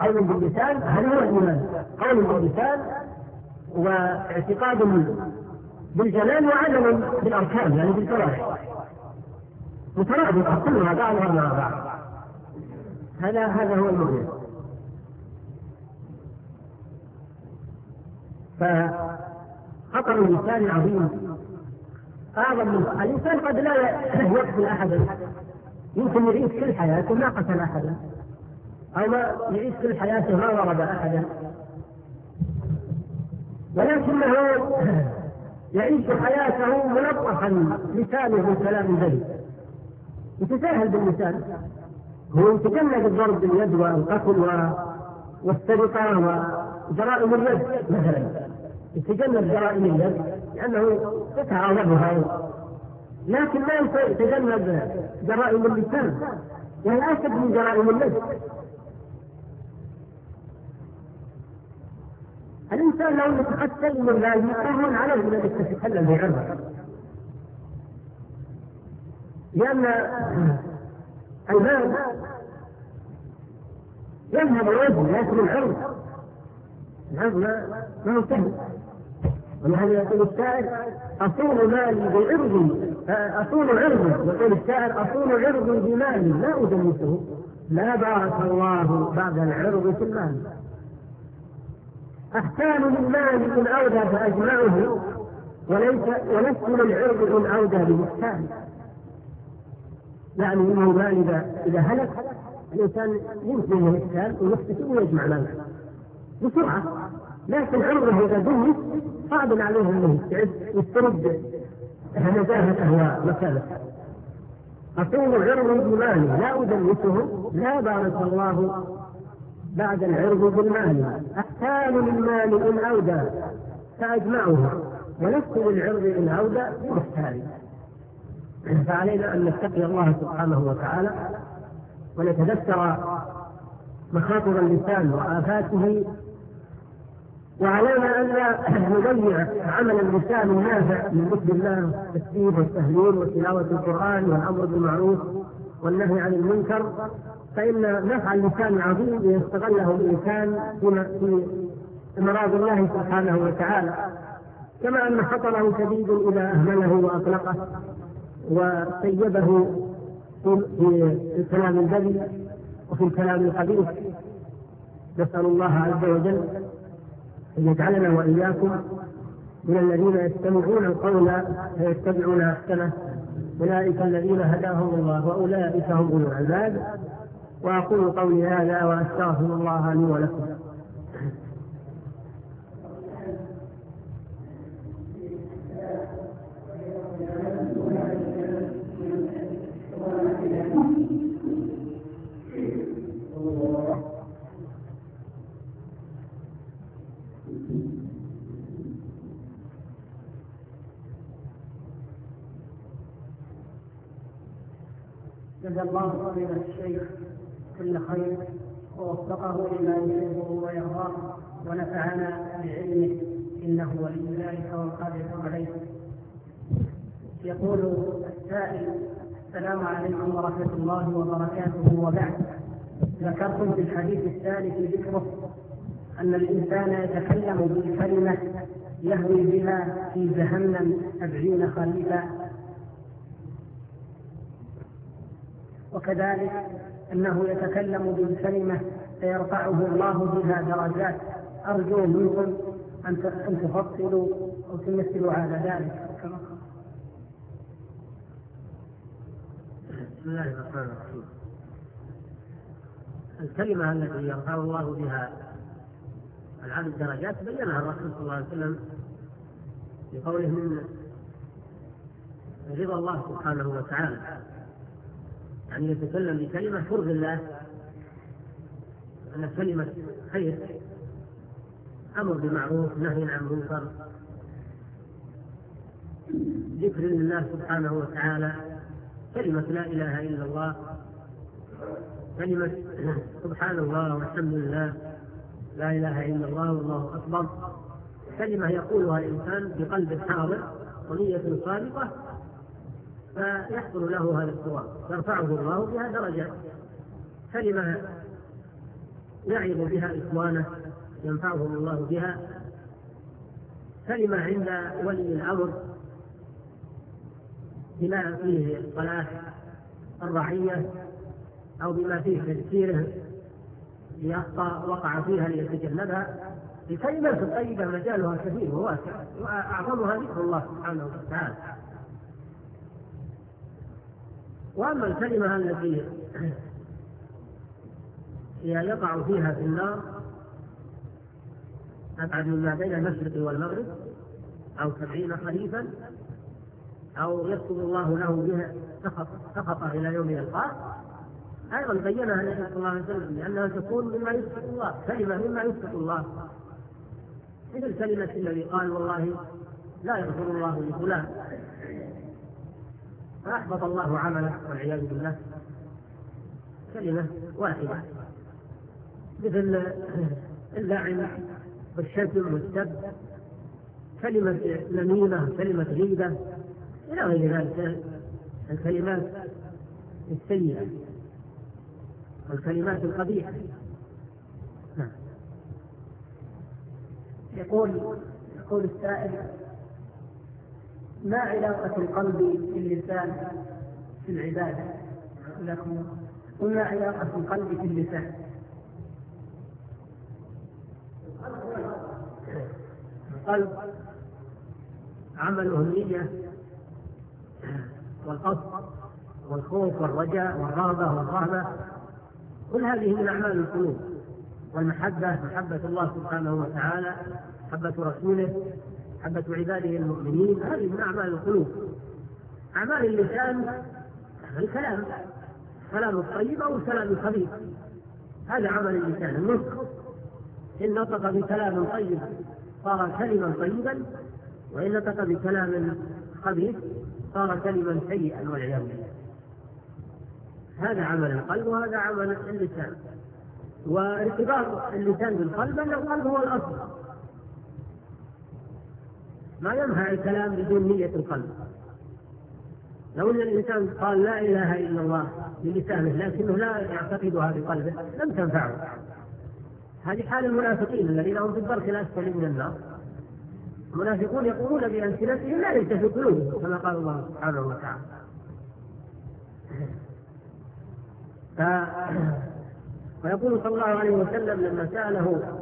قول باللسان هذا هو الإيمان، قول باللسان واعتقاد بالجنان وعدم بالأركان يعني بالجوارح مترابطة كلها بعضها مع بعض. هذا هو المؤمن. فخطر اللسان عظيم أعظم من الإنسان. قد لا يقتل أحدا، يمكن يعيش كل حياته ما قتل أحدا، أو ما يعيش كل حياته ما ضرب أحدا، ولكنه يعيش حياته ملطفا لسانه بالكلام البذيء، يتساهل باللسان، هو يتجنب الضرب باليد والقتل والسرقة وجرائم اليد مثلا، يتجنب جرائم اليد لأنه يتعاظمها، لكن لا يتجنب جرائم اللسان وهي أشد من جرائم اليد. الإنسان لو يتقتل من لا يقهون عليه من أن يتكلم بعرضه، لأن المال يذهب الوجه لكن العرض ما هو سهل. ولهذا يقول الشاعر أصول مالي بعرضي، أصول عرضي، يقول الشاعر أصول عرضي بمالي لا أدنسه، لا بارك الله بعد العرض في المال. أحسان للمال إن أودى فأجمعه، ولست للعرض إن أودى بإحسان. يعني إنه المال إذا هلك الإنسان يمكن أن يحسن ويحتسب ويجمع ماله بسرعة، لكن عرضه إذا دنس صعب عليه أنه يسترد نزاهته ومكانته. أصول عرض بمالي لا أدنسه، لا بارك الله بعد العرض بالمال. أحسان للمال إن أودى فأجمعه، ولست للعرض إن أودى بإحسان. فعلينا أن نتقي الله سبحانه وتعالى ونتذكر مخاطر اللسان وآفاته، وعلينا أن لا نضيع عمل اللسان النافع من ذكر الله والتسبيح والتهليل وتلاوة القرآن والأمر بالمعروف والنهي عن المنكر، فإن نفع اللسان عظيم ليستغله الإنسان في مراد الله سبحانه وتعالى، كما أن خطره شديد إذا أهمله وأطلقه وسيبه في الكلام البذيء وفي الكلام الخبيث. نسأل الله عز وجل أن يجعلنا وإياكم من الذين يستمعون القول فيتبعون أحسنه، أولئك الذين هداهم الله وأولئك هم أولو الألباب. وأقول قولي هذا وأستغفر الله لي ولكم. جزا الله فضيلة الشيخ كل خير ووفقه لما يحبه ويرضاه ونفعنا بعلمه إنه ولي ذلك والقادر عليه. يقول السائل: السلام عليكم ورحمة الله وبركاته، وبعد، ذكرتم في الحديث الثالث ذكره أن الإنسان يتكلم بالكلمة يهوي بها في جهنم 70 خريفا، وكذلك أنه يتكلم بالكلمة فيرفعه الله بها درجات. أرجو منكم أن تفصلوا أو تمثلوا على ذلك. بسم الله الرحمن الرحيم. الكلمة التي يرفع الله بها العبد درجات بينها الرسول صلى الله عليه وسلم بقوله من رضا الله سبحانه وتعالى، يعني يتكلم بكلمة ترضي الله، أن كلمة خير، أمر بالمعروف، نهي عن المنكر، ذكر لله سبحانه وتعالى، كلمة لا إله إلا الله، كلمة سبحان الله والحمد لله، لا إله إلا الله والله أكبر، كلمة يقولها الإنسان بقلب حاضر ونية صادقة فيحصل له هذا الثواب، يرفعه الله بها درجات. كلمة يعظ بها إخوانه ينفعهم الله بها، كلمة عند ولي الأمر بما فيه صلاح الرعية أو بما فيه تذكيره لأخطاء وقع فيها ليتجنبها. الكلمات الطيبة مجالها كثير وواسع، وأعظمها ذكر الله سبحانه وتعالى. وأما الكلمة التي هي يقع فيها في النار أبعد مما بين المشرق والمغرب أو 70 خريفا أو يكتب الله له بها سخط إلى يوم يلقاه، أيضا بينها النبي صلى الله عليه وسلم لأنها تكون مما يسخط الله، كلمة مما يسخط الله، مثل كلمة الذي قال والله لا يغفر الله لفلان فأحبط الله عمله والعياذ بالله، كلمة واحدة. مثل اللعن والشتم والسب، كلمة نميمة، كلمة غيبة، إلى غير ذلك الكلمات السيئة والكلمات القبيحة. يقول السائل: ما علاقة القلب باللسان في العبادة؟ لكم وما علاقة القلب باللسان؟ القلب عمله النية والقصد والخوف والرجاء والرغبة والرهبة، كل هذه من أعمال القلوب. والمحبة، محبة الله سبحانه وتعالى، محبة رسوله، محبة عباده المؤمنين، هذه من أعمال القلوب. أعمال اللسان الكلام، كلام الطيب أو الكلام الخبيث، هذا عمل اللسان. النطق، إن نطق بكلام طيب صار كلما طيبا، وإن نطق بكلام خبيث صار كلما سيئا والعياذ بالله. هذا عمل القلب وهذا عمل اللسان. وارتباط اللسان بالقلب أن القلب هو الأصل، ما ينفع الكلام بدون نية القلب. لو أن الإنسان قال لا إله إلا الله بلسانه لكنه لا يعتقدها بقلبه لم تنفعه. هذه حال المنافقين الذين هم في الدرك الأسفل من النار. المنافقون يقولون بألسنتهم لا يلتفت قلوبهم كما قال الله سبحانه وتعالى. ويقول صلى الله عليه وسلم لما سأله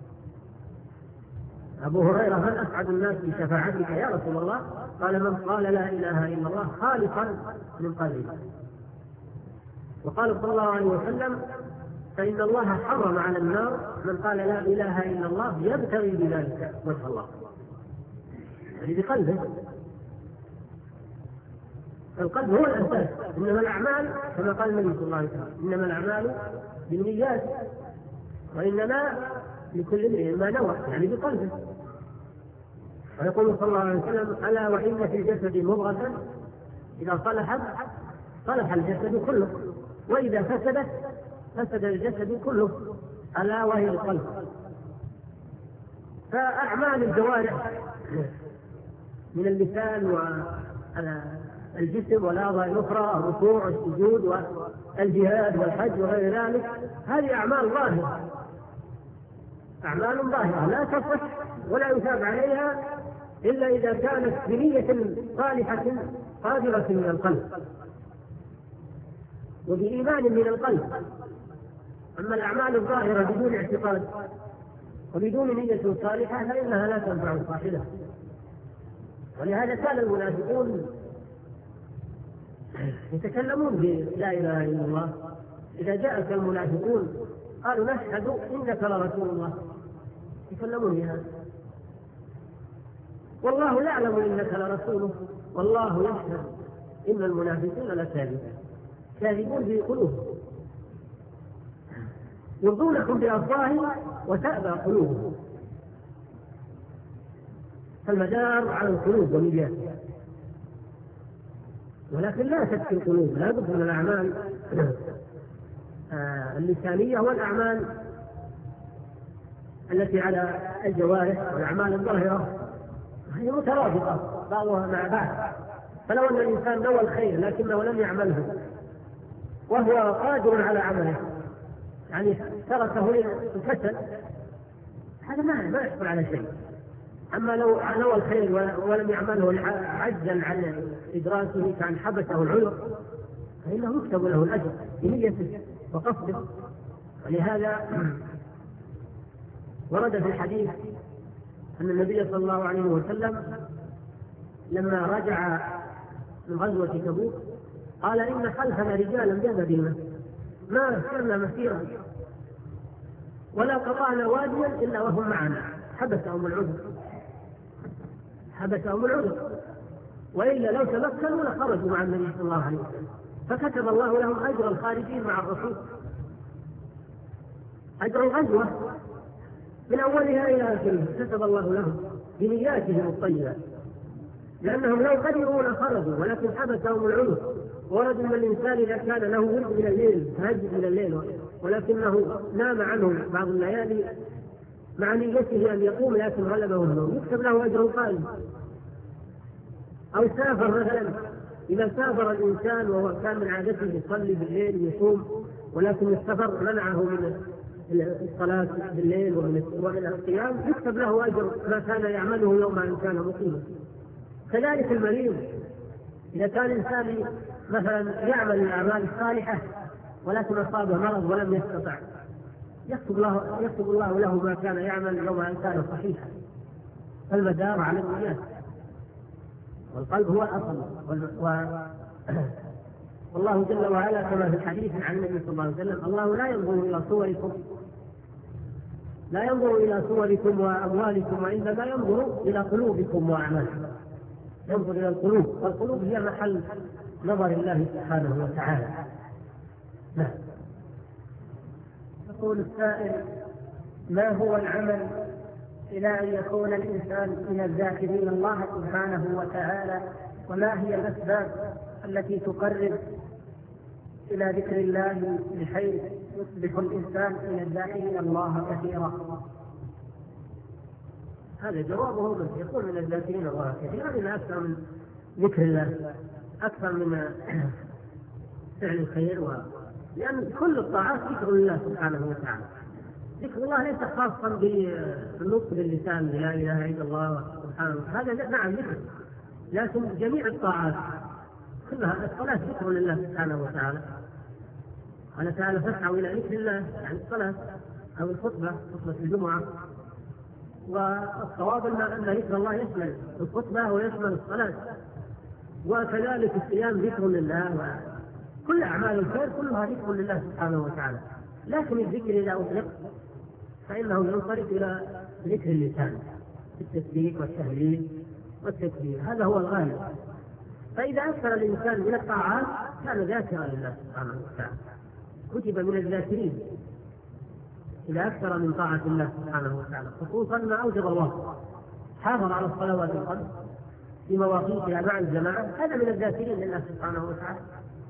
أبو هريرة: من أسعد الناس بشفاعتك يا رسول الله؟ قال: من قال لا إله إلا الله خالصا من قلبه. وقال صلى الله عليه وسلم: فإن الله حرم على النار من قال لا إله إلا الله يبتغي بذلك وجه الله، يعني بقلبه. القلب هو الأساس. إنما الأعمال كما قال النبي صلى الله عليه وسلم: إنما الأعمال بالنيات وإنما لكل امرئ ما نوى، يعني بقلبه. ويقول صلى الله عليه وسلم: ألا وإن في الجسد مضغة إذا صلحت صلح الجسد كله، وإذا فسدت فسد الجسد كله، ألا وهي القلب. فأعمال الجوارح من اللسان والجسم والأعضاء الأخرى، الركوع والسجود والجهاد والحج وغير ذلك، هذه أعمال ظاهرة، أعمال ظاهرة لا تصح ولا يثاب عليها إلا إذا كانت بنية صالحة قادرة من القلب وبإيمان من القلب. أما الأعمال الظاهرة بدون اعتقاد وبدون نية صالحة فإنها لا تنفع صاحبها. ولهذا كان المنافقون يتكلمون بلا إله إلا الله. إذا جاءك المنافقون قالوا: نشهد إنك لرسول الله، يتكلمون بهذا. والله يعلم إنك لرسوله والله يشهد إن المنافقين لكاذبون، كاذبون في قلوبهم، يرضونكم بأفواههم وتأبى قلوبهم. فالمدار على القلوب ونياتها، ولكن لا تكفي القلوب، لا بد من الأعمال اللسانية والأعمال التي على الجوارح والأعمال الظاهرة، هي مترابطة بعضها مع بعض. فلو أن الإنسان نوى الخير لكنه لم يعمله وهو قادر على عمله، يعني تركه للكسل هذا ما يحصل على شيء. أما لو نوى الخير ولم يعمله عجزا عن إدراكه كان حبسه العذر فإنه يكتب له الأجر بنيته وقصده. ولهذا ورد في الحديث أن النبي صلى الله عليه وسلم لما رجع من غزوة تبوك قال إن خلفنا رجالا بمدينة ما سرنا مسيرا ولا قطعنا واديا إلا وهم معنا حبسهم العذر وإلا لو تمكنوا لخرجوا مع النبي صلى الله عليه وسلم. فكتب الله لهم أجر الخارجين مع الرسول، أجر الغزوة من أولها إلى آخرها كتب الله لهم بنياتهم الطيبة، لأنهم لو قدروا لخرجوا ولكن حبسهم العذر. ورد من الإنسان إذا كان له ورد من الليل تهجد من الليل ولكنه نام عنه بعض الليالي مع نيته أن يقوم لكن غلبه النوم يكتب له أجر قائم. أو سافر مثلا، إذا سافر الإنسان وهو كان من عادته يصلي بالليل ويصوم ولكن السفر منعه من الصلاة بالليل ومن القيام يكتب له أجر ما كان يعمله يوم أن كان مقيما. كذلك المريض إذا كان إنسان مثلا يعمل الأعمال الصالحة ولكن أصابه مرض ولم يستطع يكتب الله له ما كان يعمل يوم أن كان صحيحا. فالمدار على النيات والقلب هو الأصل. والله جل وعلا كما في الحديث عن النبي صلى الله عليه وسلم الله لا ينظر إلى صوركم وأموالكم وإنما ينظر إلى قلوبكم وأعمالكم. ينظر إلى القلوب والقلوب هي محل نظر الله سبحانه وتعالى. نعم. يقول السائل: ما هو العمل إلى أن يكون الإنسان من الذاكرين الله سبحانه وتعالى، وما هي الأسباب التي تقرب إلى ذكر الله بحيث يصبح الإنسان من الذاكرين الله كثيرا؟ هذا جوابه بس يكون من الذاكرين الله كثيرا إلى أكثر من ذكر الله، أكثر من فعل الخير لأن كل الطاعات ذكر الله سبحانه وتعالى. ذكر الله ليس خاصا بالنطق باللسان لا إله إلا الله سبحانه وتعالى، هذا نعم ذكر، لكن جميع الطاعات كلها الصلاة ذكر لله سبحانه وتعالى. قال تعالى: فاسعوا إلى ذكر الله، يعني الصلاة أو خطبة الجمعة. والصواب أن ذكر الله يشمل الخطبة ويشمل الصلاة، وكذلك الصيام ذكر لله، وكل أعمال الخير كلها ذكر لله سبحانه وتعالى. لكن الذكر إذا أطلق فإنه ينصرف إلى ذكر اللسان التسبيح والتهليل والتكبير، هذا هو الغالب. فإذا أكثر الإنسان من الطاعات كان ذاكرا لله سبحانه وتعالى، كتب من الذاكرين إذا أكثر من طاعة الله سبحانه وتعالى، خصوصا ما أوجب الله، حافظ على الصلوات الخمس في مواقيتها مع الجماعة، هذا من الذاكرين لله سبحانه وتعالى.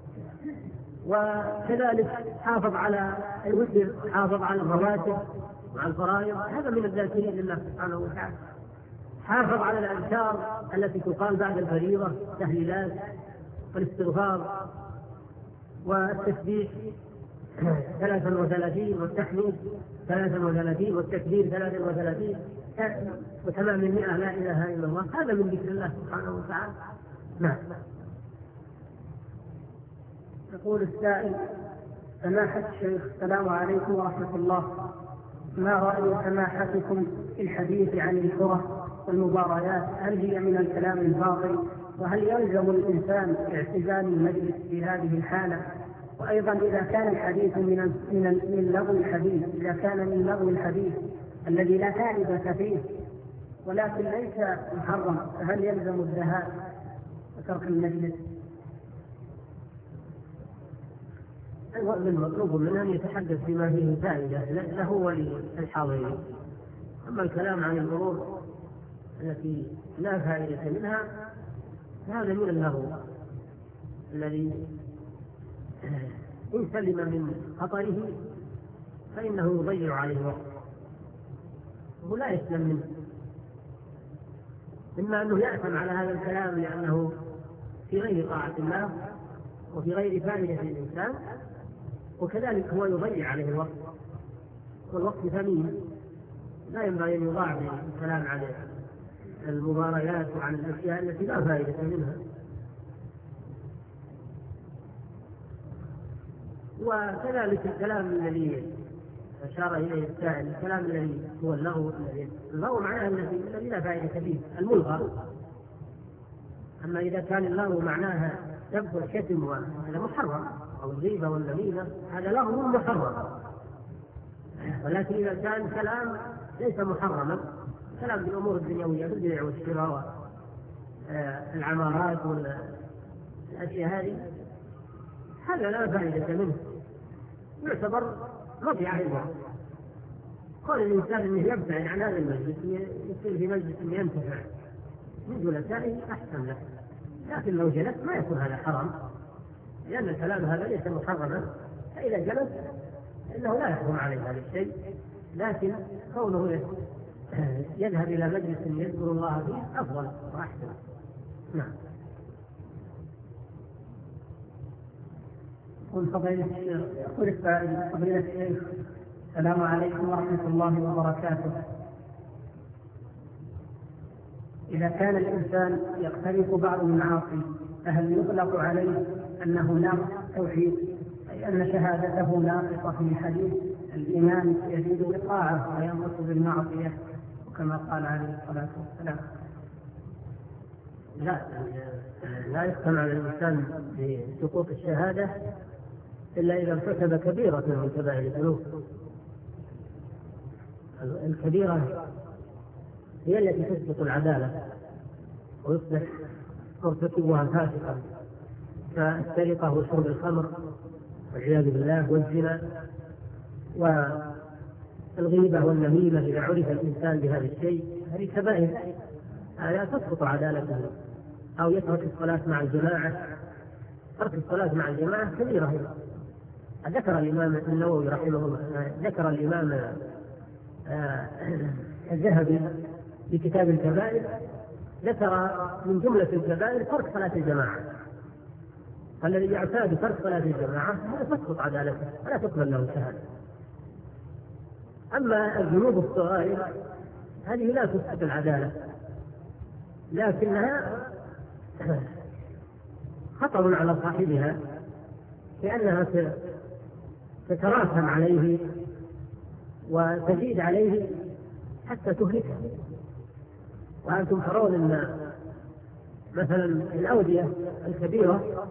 وكذلك حافظ على الوتر، حافظ على الرواتب مع الفرائض، هذا من الذاكرين لله سبحانه وتعالى. حافظ على الأذكار التي تقال بعد الفريضة، التهليلات والاستغفار والتسبيح 33 والتحميد 33 والتكبير 33 وتمام 100 لا إله إلا الله، هذا من ذكر الله سبحانه وتعالى. نعم. يقول السائل: سماحة الشيخ، السلام عليكم ورحمة الله، ما رأي سماحتكم في الحديث عن الكرة والمباريات؟ هل هي من الكلام الباطل؟ وهل يلزم الإنسان اعتزال المجلس في هذه الحالة؟ وأيضا إذا كان الحديث من لغو الحديث، إذا كان من لغو الحديث الذي لا فائدة فيه ولكن ليس محرم، فهل يلزم الذهاب وترك المجلس؟ المطلوب منه أن يتحدث بما فيه فائدة له وللحاضرين. أما الكلام عن الأمور التي لا فائدة منها هذا من اللغو الذي إن سلم من خطره فإنه يضيع عليه وقت ولا يسلم منه، إما أنه يأثم على هذا الكلام لأنه في غير طاعة الله وفي غير فائدة للإنسان، وكذلك هو يضيع عليه الوقت والوقت ثمين، لا ينبغي أن يضاع الكلام عن المباريات وعن الأشياء التي لا فائدة منها. وكذلك الكلام الذي أشار إليه السائل، الكلام الذي هو اللغو معناه الذي لا فائدة فيه، الملغى. أما إذا كان اللغو معناها سب والشتم وهذا محرم، أو الغيبة والنميمة هذا لغو محرم. ولكن إذا كان كلام ليس محرما، كلام بالأمور الدنيوية بالبيع والشراء والعمارات والأشياء هذه، هذا لا فائدة منه، يعتبر مضيعة للوقت. قال الإنسان أنه يبتعد عن هذا المجلس، يصير في مجلس ينتفع من جلسائه أحسن له، لكن لو جلس ما يكون هذا حرام، لأن الكلام هذا ليس محرما، فإذا جلس إنه لا يحرم عليه هذا الشيء، لكن كونه يذهب إلى مجلس يذكر الله فيه أفضل وأحسن. نعم. قل فضيلة الشيخ السلام عليكم ورحمة الله وبركاته. إذا كان الإنسان يقترف بعض المعاصي فهل يطلق عليه أنه ناقص توحيد، أي أن شهادته ناقصة في حديث الإيمان يزيد بالطاعة وينقص بالمعصية كما قال عليه الصلاة والسلام؟ لا يحكم على الإنسان بسقوط الشهادة إلا إذا ارتكب كبيرة من كبائر الذنوب. الكبيرة هي التي تسقط العدالة ويصبح مرتكبها فاسقا، كالسرقة وشرب الخمر والعياذ بالله، والزنا والغيبة والنميمة. إذا عرف الإنسان بهذا الشيء هذه كبائر لا تسقط عدالته. أو يترك الصلاة مع الجماعة، ترك الصلاة مع الجماعة كبيرة. ذكر الإمام النووي رحمه الله، ذكر الإمام الذهبي في كتاب الكبائر، ذكر من جملة الكبائر ترك صلاة الجماعة. الذي يعتاد ترك صلاة الجماعة هذا تسقط عدالته ولا تقبل له شهادة. أما الذنوب الصغائر هذه لا تسقط العدالة، لكنها خطر على صاحبها، لأنها تتراكم عليه وتزيد عليه حتى تهلكه. وأنتم ترون أن مثلا الأودية الكبيرة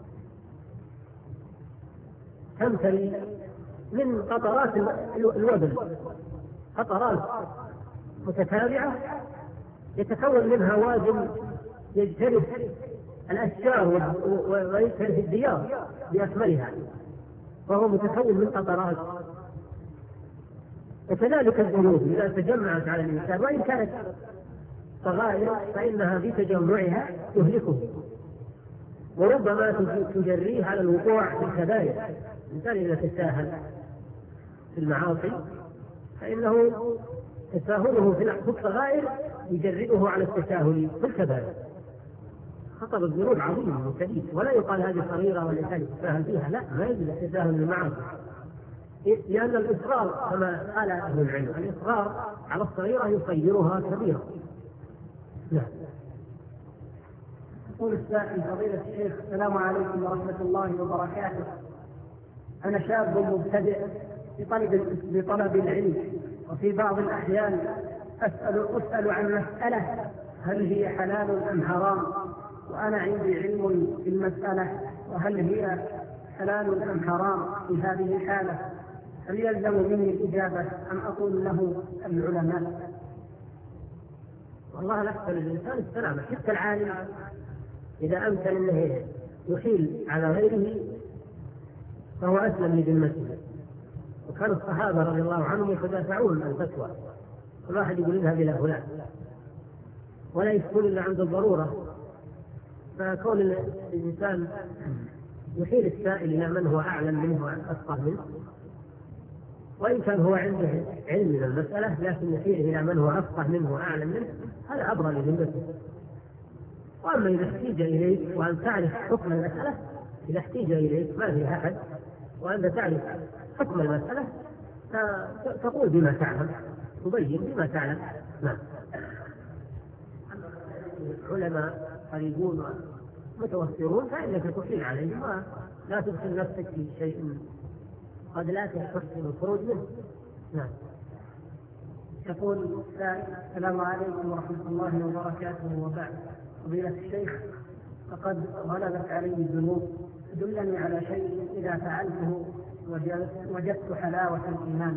تمتلي من قطرات الوبل، قطرات متتابعة يتكون منها واد يجترف الأشجار ويجترف الديار بأكملها، وهو متكون من قطرات. وكذلك الذنوب إذا تجمعت على الإنسان وإن كانت صغائر فإنها بتجمعها تهلكه، وربما تجريه على الوقوع في الكبائر. الإنسان إذا تساهل في المعاصي فإنه تساهله في الصغائر يجرئه على التساهل في الكبائر. خطر الذنوب عظيم وشديد، ولا يقال هذه صغيرة والإنسان يتساهل فيها، لا، ما يجوز التساهل بالمعاصي، لأن الإصرار كما قال أهل العلم، الإصرار على الصغيرة يصيرها كبيرة. نعم. يقول السائل فضيلة الشيخ السلام عليكم ورحمة الله وبركاته. أنا شاب مبتدئ بطلب العلم، وفي بعض الأحيان أسأل عن مسألة هل هي حلال أم حرام، وأنا عندي علم في المسألة، وهل هي حلال أم حرام في هذه الحالة؟ هل يلزم مني الإجابة أم أقول له العلماء؟ والله الأحسن للإنسان السلامة، حتى العالم إذا أمكن أنه يحيل على غيره فهو أسلم لذمته. وكان الصحابة رضي الله عنهم يتدافعون عن الفتوى، كل واحد يقول اذهب إلى فلان، ولا يفتون إلا عند الضرورة. فكون الإنسان يحيل السائل إلى من هو أعلم منه وأفقه منه، وإن كان هو عنده علم من المسألة لكن يحيله إلى من هو أفقه منه وأعلم منه، هذا أبرأ لذمته. وأما إذا احتيج إليك وأن تعرف حكم المسألة، إذا احتيج إليك ما في أحد وأنت تعرف حكم المسألة تقول بما تعلم، تبين بما تعلم. نعم. علماء قريبون متوفرون فإنك تحيل عليهم ولا تدخل نفسك في شيء قد لا تحسن الخروج منه. نعم. يقول السلام عليكم ورحمة الله وبركاته، وبعد. فضيلة الشيخ، فقد غلبت علي الذنوب، دلني على شيء إذا فعلته وجدت حلاوة الإيمان.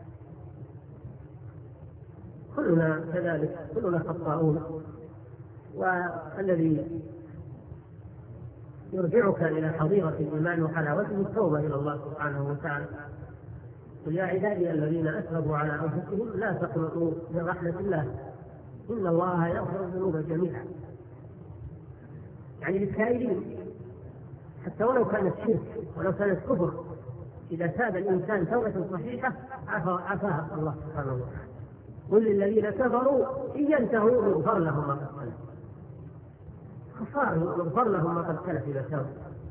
كلنا كذلك، كلنا خطاؤون، والذي يرجعك إلى حظيرة الإيمان وحلاوته التوبة إلى الله سبحانه وتعالى. قل يا عبادي الذين أسرفوا على أنفسهم لا تقنطوا من رحمة الله إن الله يغفر الذنوب جميعا. يعني للسائلين حتى ولو كانت شرك ولو كانت كفر، إذا تاب الإنسان توبة صحيحة عفاها الله سبحانه وتعالى. قل للذين كفروا إن ينتهوا يغفر لهم ما قد سلف، يغفر لهم ما قد سلف إذا تابوا.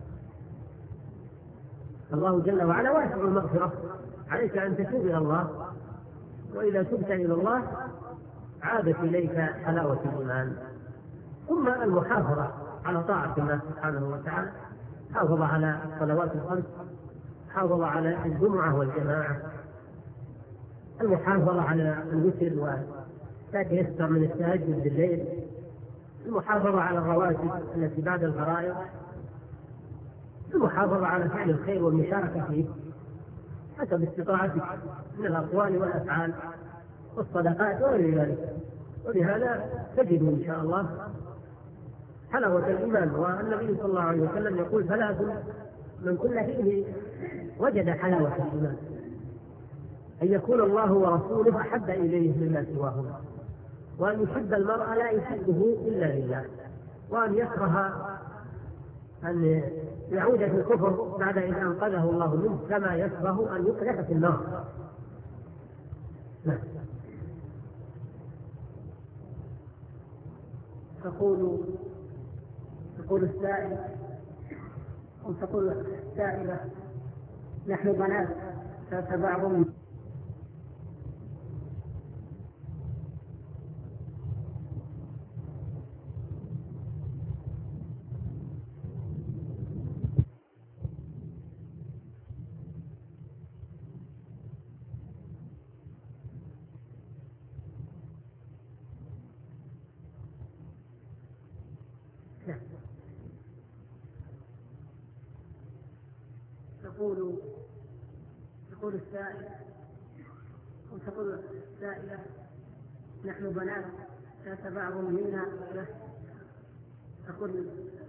الله جل وعلا واسع المغفرة، عليك أن تتوب إلى الله، وإذا تبت إلى الله عادت إليك حلاوة الإيمان. ثم المحافظة على طاعة الله سبحانه وتعالى، حافظ على الصلوات الخمس، حافظ على الجمعة والجماعة، المحافظة على الوتر ولا تيسر من التهجد بالليل، المحافظة على الرواتب التي بعد الفرائض، المحافظة على فعل الخير والمشاركة فيه حسب استطاعتك من الأقوال والأفعال والصدقات وغير ذلك. وبهذا تجد إن شاء الله حلاوة الإيمان. والنبي صلى الله عليه وسلم يقول ثلاث من كل فيه وجد حلاوة الإيمان: أن يكون الله ورسوله أحب إليه مما سواهما، وأن يحب المرء لا يحبه إلا لله، وأن يكره أن يعود في الكفر بعد إذ أنقذه الله منه، كما يكره أن يقذف في النار. تقول السائلة: نحن بنات فتبعهم تقول السائلة: نحن بنات فات بعض منا تقول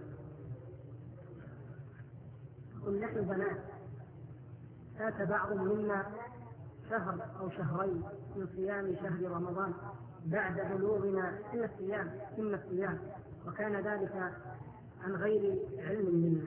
نحن بنات فات بعض منا شهر أو شهرين من صيام شهر رمضان بعد بلوغنا سن الصيام، وكان ذلك عن غير علم منا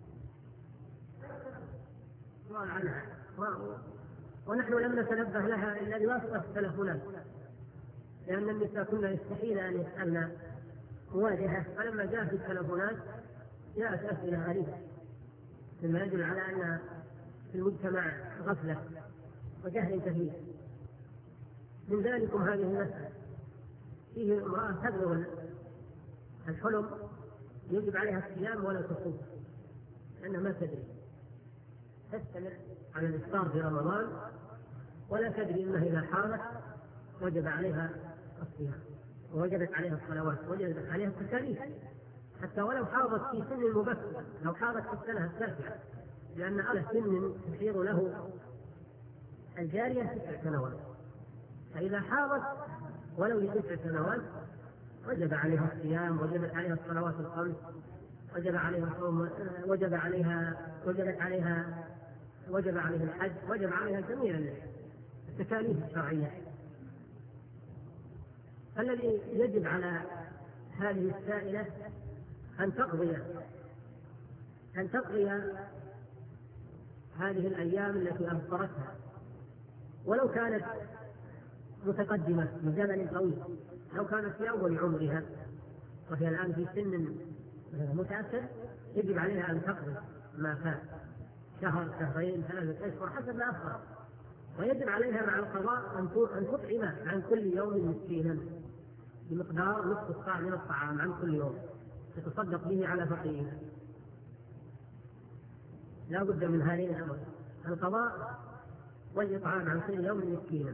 عنها، ونحن لم نتنبه لها إلا بواسطة التلفونات، لأن النساء كنا يستحيل أن يسألنا مواجهة، فلما جاءت التلفونات جاءت أسئلة غريبة مما يدل على أن في المجتمع غفلة وجهل كثير. من ذلكم هذه المسألة: فيه امرأة تبلغ الحلم يجب عليها الصيام ولا تصوم، لأنها ما تدري، تستمر على الإفطار في رمضان ولا تدري أنها إذا حارت وجب عليها الصيام، ووجبت عليها الصلوات، ووجبت عليها التكاليف، حتى ولو حاضت في سن مبكر، لو حاضت في السنة التاسعة، لأن على سن تحير له الجارية 9 سنوات، فإذا حاضت ولو ل9 سنوات وجب عليها الصيام، وجبت عليها الصلوات الخمس، وجب عليها الصوم، وجب عليها الحج، وجب عليها جميع التكاليف الشرعية. الذي يجب على هذه السائلة أن تقضي هذه الأيام التي أفطرتها، ولو كانت متقدمة من زمن طويل، لو كانت في أول عمرها وهي الآن في سن متأخر، يجب عليها أن تقضي ما فات، شهر، شهرين، 3 أشهر، حسب ما أفطر، ويجب عليها مع القضاء أن تطعم عن كل يوم مسكينا بمقدار نصف الصاع من الطعام عن كل يوم تتصدق به على فقير. لا بد من هذين الأمرين، القضاء والإطعام عن كل يوم مسكينا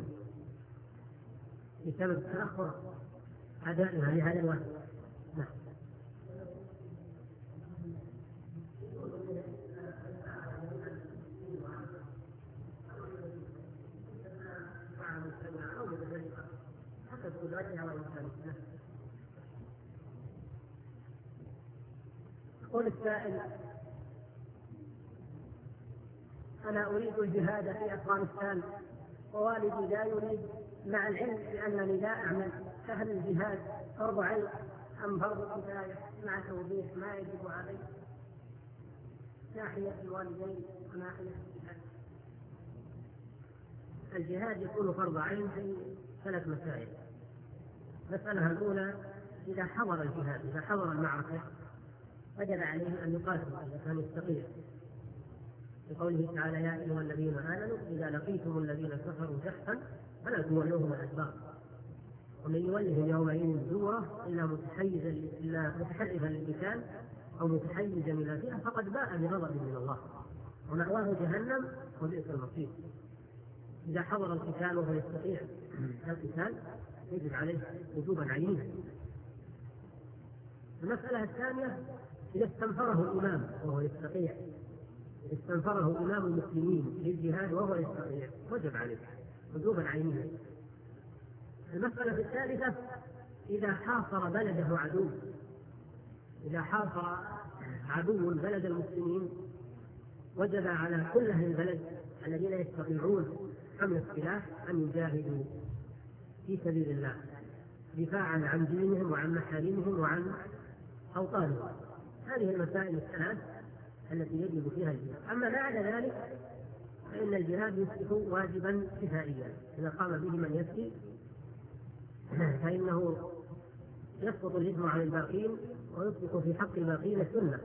بسبب تأخر أدائها لهذا الوقت. نعم. حسب قدرتها وإمكانها. يقول السائل: أنا أريد الجهاد في أفغانستان ووالدي لا يريد، مع العلم بأنني لا أعمل، فهل الجهاد فرض عين أم فرض كفاية؟ مع توضيح ما يجب عليه ناحية الوالدين وناحية الجهاد. الجهاد يكون فرض عين في 3 مسائل. المسألة الأولى: إذا حضر الجهاد، إذا حضر المعركة وجب عليه أن يقاتل إذا كان يستطيع، بقوله تعالى: يا أيها الذين آمنوا إذا لقيتم الذين كفروا زحفا فلا تولوهم الأدبار ومن يولهم يومئذ دبره إلا متحرفا للقتال أو متحيزا إلى فئة فقد باء بغضب من الله ومأواه جهنم وبئس المصير. إذا حضر القتال وهو يستطيع القتال يجب عليه وجوبا عينيا. المسألة الثانية: إذا استنفره الإمام وهو يستطيع، استنفره إمام المسلمين للجهاد وهو يستطيع وجب عليه وجوبا عينيا. المسألة الثالثة: إذا حاصر بلده عدو، إذا حاصر عدو بلد المسلمين وجب على كل أهل البلد الذين يستطيعون حمل السلاح أن يجاهدوا في سبيل الله دفاعا عن دينهم وعن محارمهم وعن أوطانهم. هذه المسائل الثلاث التي يجب فيها الجهاد. أما بعد ذلك فإن الجهاد يصبح واجبا كفائيا، إذا قام به من يكفي فإنه يسقط الإثم عن الباقين ويصبح في حق الباقين سنة.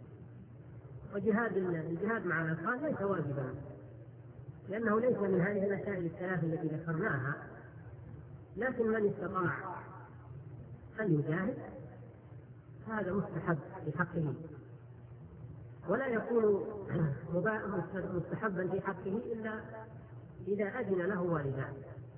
الجهاد مع الأطفال ليس واجبا، لأنه ليس من هذه المسائل الثلاث التي ذكرناها، لكن من استطاع أن يجاهد هذا مستحب في حقه، ولا يكون مستحبا في حقه إلا إذا أذن له والداه.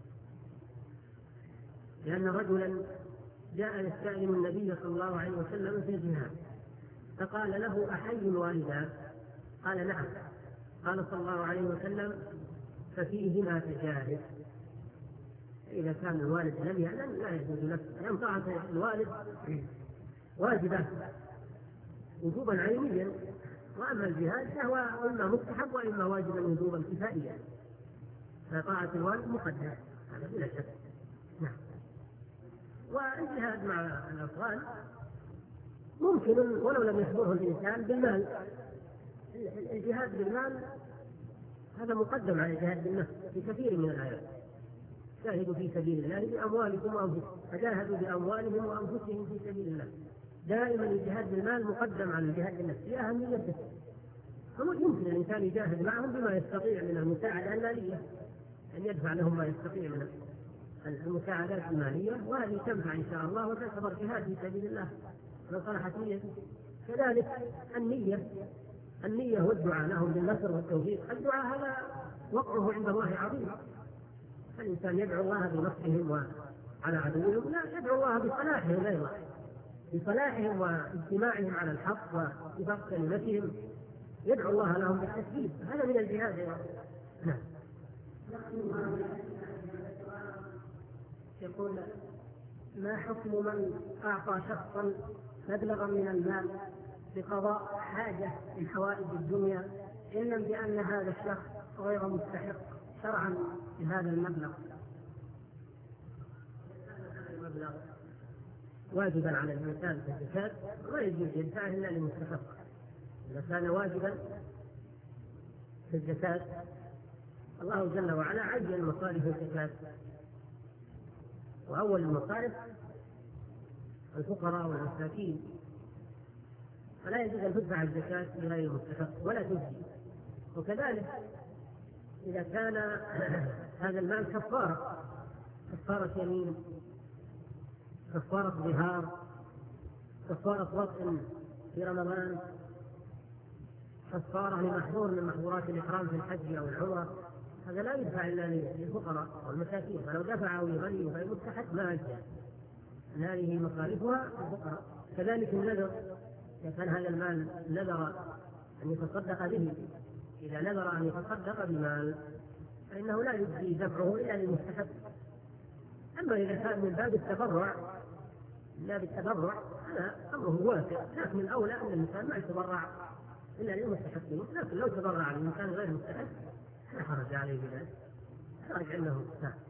لأن رجلا جاء يستأذن النبي صلى الله عليه وسلم في الجهاد فقال له: أحي والداه؟ قال: نعم. قال صلى الله عليه وسلم: ففيهما تجاهد. إذا كان الوالد لم يعلم لا يجوز له، لأن طاعة الوالد واجبة وجوبا عينيا، وأما الجهاد فهو إما مستحب وإما واجبا وجوبا كفائيا، فطاعة الوالد مقدمة هذا بلا شك. نعم. والجهاد مع الأطفال ممكن ولو لم يحضره الإنسان بالمال. الجهاد بالمال هذا مقدم على الجهاد بالنفس في كثير من الآيات: جاهدوا في سبيل الله بأموالكم وأنفسكم، فجاهدوا بأموالهم وأنفسهم في سبيل الله. دائما الجهاد بالمال مقدم على الجهاد بالنفس في أهميته. يمكن الإنسان يجاهد معهم بما يستطيع من المساعدة المالية، أن يدفع لهم ما يستطيع من المساعدات المالية، وهذه تنفع إن شاء الله وتعتبر جهاد في سبيل الله لو صلحت نيته. كذلك النية والدعاء لهم بالنصر والتوفيق، الدعاء هذا وقعه عند الله عظيم. الإنسان يدعو الله بنصرهم وعلى عدوهم، لا يدعو الله بصلاحهم أيضا، بصلاحهم واجتماعهم على الحق واتفاق كلمتهم، يدعو الله لهم بالتسديد، هذا من الجهاد. نعم. يقول: ما حكم من أعطى شخصا مبلغا من المال لقضاء حاجة من حوائج الدنيا علما بأن هذا الشخص غير مستحق شرعا لهذا المبلغ؟ المبلغ واجبا على الإنسان في الزكاة ولا يجوز يدفعه إلا للمستحق. إذا كان واجبا في الزكاة الله جل وعلا عين مصارف الزكاة، وأول المصارف الفقراء والمساكين، فلا يجوز أن تدفع الزكاة لغير المستحق ولا تجزي. وكذلك إذا كان هذا المال كفارة يمين، كفارة ظهار، كفارة وطء في رمضان، كفارة لمحظور من محظورات الإحرام في الحج أو العمرة، هذا لا يدفع إلا للفقراء والمساكين، فلو دفع ويغني فالمستحق ما أجزى، هذه مصاريفها الفقراء. كذلك النذر، إذا كان هذا المال نذر أن يتصدق به، إذا نذر أن يتصدق بمال فإنه لا يجزي دفعه إلا للمستحق. أما إذا كان من باب التبرع هذا أمره واسع، لكن الأولى أن الإنسان ما يتبرع إلا للمستحقين، لكن لو تبرع الإنسان غير مستحق لا حرج عليه بذلك، حرج عنه.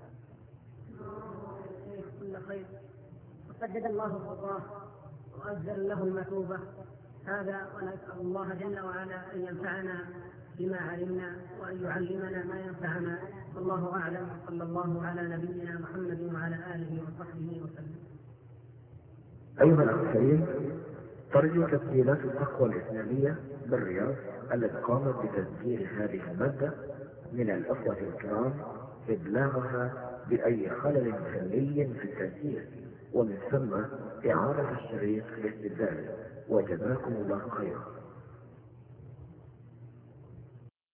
كل خير وسدد الله خطاه وأجزل له المثوبة هذا، ونسأل الله جل وعلا أن ينفعنا بما علمنا وأن يعلمنا ما ينفعنا، والله أعلم. صلى الله على نبينا محمد وعلى آله وصحبه وسلم. أيها الأخ الكريم، ترجو تسجيلات التقوى الإسلامية بالرياض التي قامت بتسجيل هذه المادة من الأخوة الكرام إبلاغها بأي خلل فني في التسجيل، ومن ثم إعادة الشريط لاستبداله، وجزاكم الله خيرا.